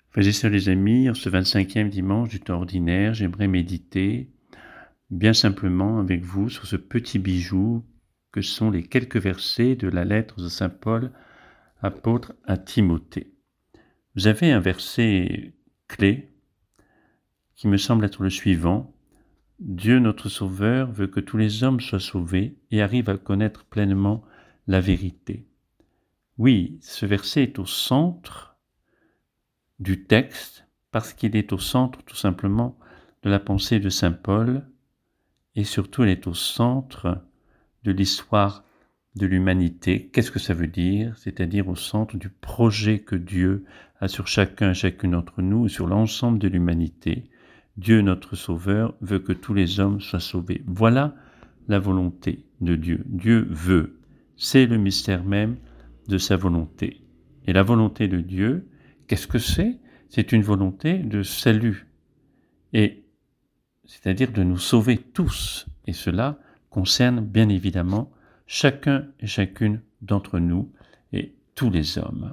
Frères et sœurs les amis, en ce 25e dimanche du temps ordinaire, j'aimerais méditer bien simplement avec vous sur ce petit bijou que sont les quelques versets de la lettre de saint Paul, apôtre à Timothée. Vous avez un verset clé qui me semble être le suivant. Dieu notre Sauveur veut que tous les hommes soient sauvés et arrivent à connaître pleinement la vérité. Oui, ce verset est au centre du texte parce qu'il est au centre tout simplement de la pensée de saint Paul et surtout il est au centre de l'histoire de l'humanité. Qu'est-ce que ça veut dire? C'est-à-dire au centre du projet que Dieu a sur chacun et chacune d'entre nous et sur l'ensemble de l'humanité. Dieu, notre Sauveur, veut que tous les hommes soient sauvés. Voilà la volonté de Dieu. Dieu veut. C'est le mystère même de sa volonté. Et la volonté de Dieu, qu'est-ce que c'est? C'est une volonté de salut. Et c'est-à-dire de nous sauver tous. Et cela concerne bien évidemment chacun et chacune d'entre nous et tous les hommes.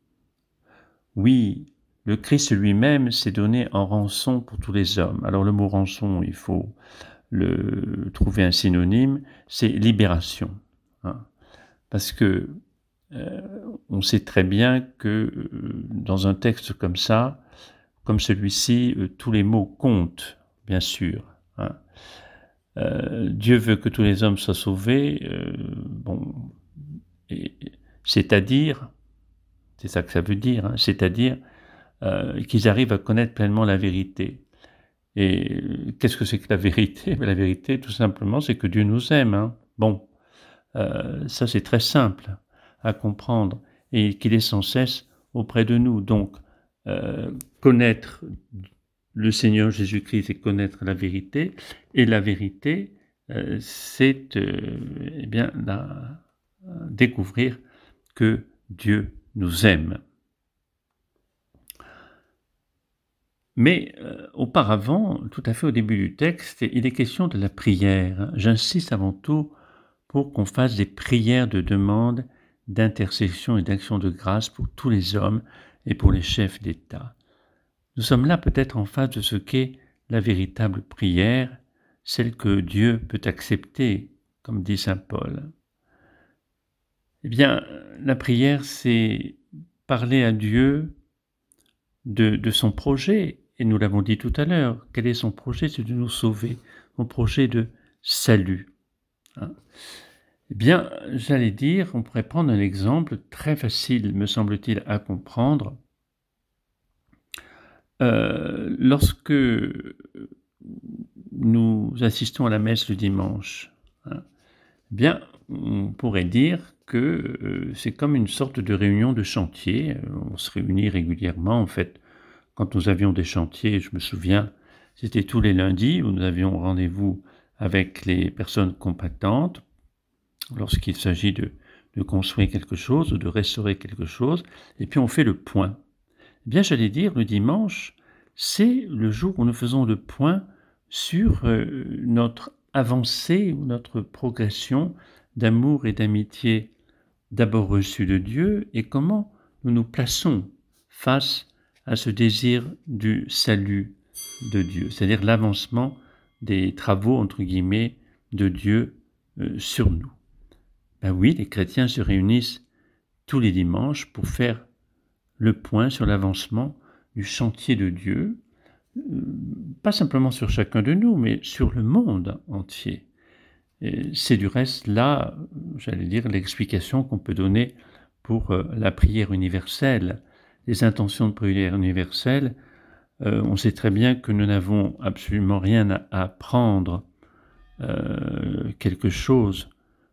Oui, le Christ lui-même s'est donné en rançon pour tous les hommes. Alors le mot rançon, il faut le trouver un synonyme, c'est libération. Parce que on sait très bien que dans un texte comme ça, comme celui-ci, tous les mots comptent, bien sûr. Dieu veut que tous les hommes soient sauvés, c'est-à-dire, c'est ça que ça veut dire, c'est-à-dire qu'ils arrivent à connaître pleinement la vérité. Et qu'est-ce que c'est que la vérité? La vérité, tout simplement, c'est que Dieu nous aime. Ça c'est très simple à comprendre et qu'il est sans cesse auprès de nous. Donc, connaître le Seigneur Jésus-Christ, c'est connaître la vérité, et la vérité, c'est découvrir que Dieu nous aime. Mais auparavant, tout à fait au début du texte, il est question de la prière. J'insiste avant tout pour qu'on fasse des prières de demande, d'intercession et d'action de grâce pour tous les hommes et pour les chefs d'État. Nous sommes là peut-être en face de ce qu'est la véritable prière, celle que Dieu peut accepter, comme dit saint Paul. Eh bien, la prière, c'est parler à Dieu de son projet, et nous l'avons dit tout à l'heure. Quel est son projet? C'est de nous sauver, son projet de salut. Eh bien, j'allais dire, on pourrait prendre un exemple très facile, me semble-t-il, à comprendre. Lorsque nous assistons à la messe le dimanche, eh bien, on pourrait dire que c'est comme une sorte de réunion de chantier. On se réunit régulièrement, en fait. Quand nous avions des chantiers, je me souviens, c'était tous les lundis où nous avions rendez-vous avec les personnes compétentes lorsqu'il s'agit de construire quelque chose ou de restaurer quelque chose, et puis on fait le point. Eh bien, j'allais dire, le dimanche, c'est le jour où nous faisons le point sur notre avancée ou notre progression d'amour et d'amitié d'abord reçue de Dieu et comment nous nous plaçons face à ce désir du salut de Dieu, c'est-à-dire l'avancement des travaux, entre guillemets, de Dieu sur nous. Ben oui, les chrétiens se réunissent tous les dimanches pour faire le point sur l'avancement du chantier de Dieu, pas simplement sur chacun de nous, mais sur le monde entier. Et c'est du reste là, j'allais dire, l'explication qu'on peut donner pour la prière universelle. Les intentions de prière universelle, on sait très bien que nous n'avons absolument rien à apprendre quelque chose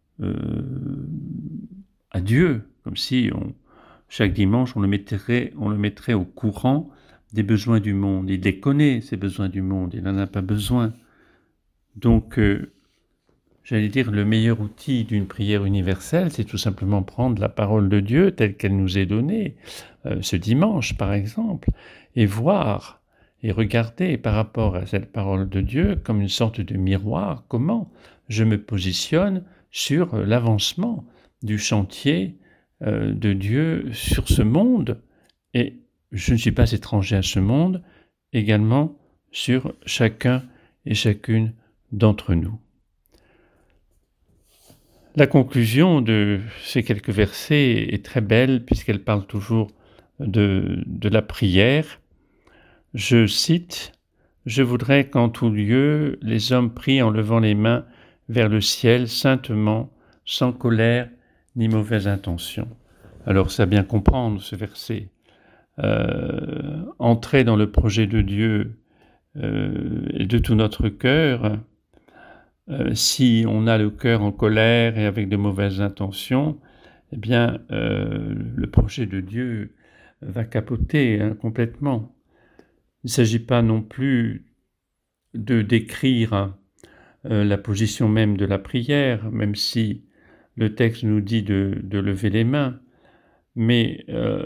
à Dieu, comme si chaque dimanche on le mettrait au courant des besoins du monde. Il les connaît, ces besoins du monde, il n'en a pas besoin. Donc, j'allais dire, le meilleur outil d'une prière universelle, c'est tout simplement prendre la parole de Dieu telle qu'elle nous est donnée, ce dimanche par exemple, et voir et regarder par rapport à cette parole de Dieu comme une sorte de miroir, comment je me positionne sur l'avancement du chantier de Dieu sur ce monde et je ne suis pas étranger à ce monde, également sur chacun et chacune d'entre nous. La conclusion de ces quelques versets est très belle puisqu'elle parle toujours de la prière. Je cite: « Je voudrais qu'en tout lieu, les hommes prient en levant les mains vers le ciel saintement, sans colère ni mauvaise intention. » Alors, c'est à bien comprendre ce verset. Entrer dans le projet de Dieu de tout notre cœur, si on a le cœur en colère et avec de mauvaises intentions, eh bien, le projet de Dieu va capoter complètement. Il ne s'agit pas non plus de décrire la position même de la prière, même si le texte nous dit de lever les mains, mais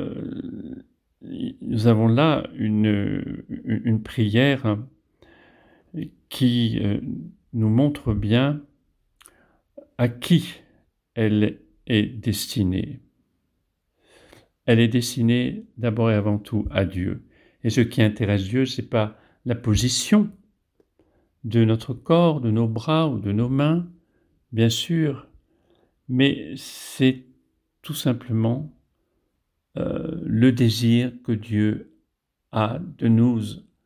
nous avons là une prière qui nous montre bien à qui elle est destinée. Elle est destinée d'abord et avant tout à Dieu. Et ce qui intéresse Dieu, ce n'est pas la position de notre corps, de nos bras ou de nos mains, bien sûr, mais c'est tout simplement le désir que Dieu a de nous,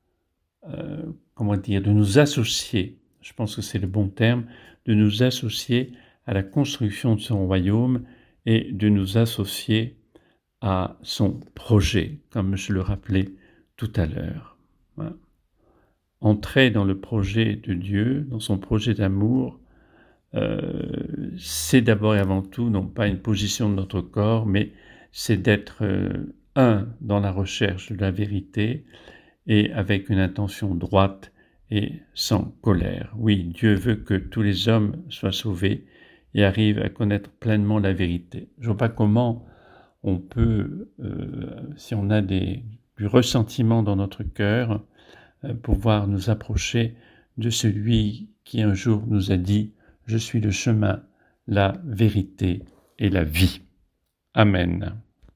de nous associer, je pense que c'est le bon terme, de nous associer à la construction de son royaume et de nous associer à son projet, comme je le rappelais tout à l'heure. Voilà. Entrer dans le projet de Dieu, dans son projet d'amour, c'est d'abord et avant tout, non pas une position de notre corps, mais c'est d'être un dans la recherche de la vérité et avec une intention droite et sans colère. Oui, Dieu veut que tous les hommes soient sauvés et arrivent à connaître pleinement la vérité. Je ne vois pas comment on peut, si on a du ressentiment dans notre cœur, pouvoir nous approcher de celui qui un jour nous a dit « Je suis le chemin, la vérité et la vie ». Amen.